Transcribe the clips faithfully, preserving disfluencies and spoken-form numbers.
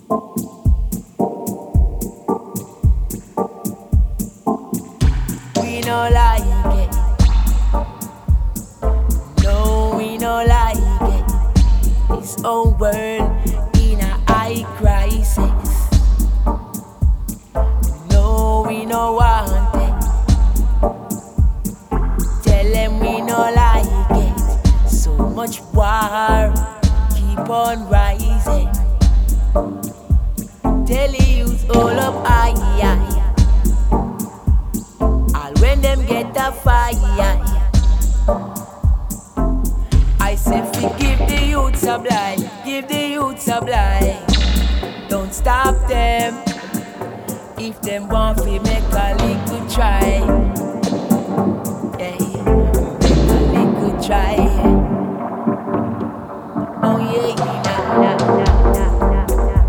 We no like it. No, we no like it. This whole world in a high crisis. No, we no want it. Tell them we no like it. So much war keep on rising. Tell the youth all up high. All when them get a fire. I say fi give the youth a blind, give the youth a blind. Don't stop them. If them want fi make a little try, yeah, make a little try. Oh yeah, nah, nah, nah, nah,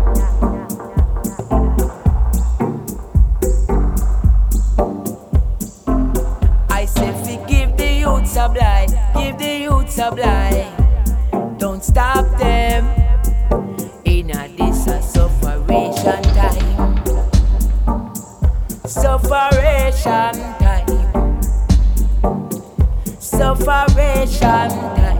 nah. I say fi give the youth a blind, give the youth a blind. Don't stop them. In a this a sufferation time. Sufferation time. Sufferation time.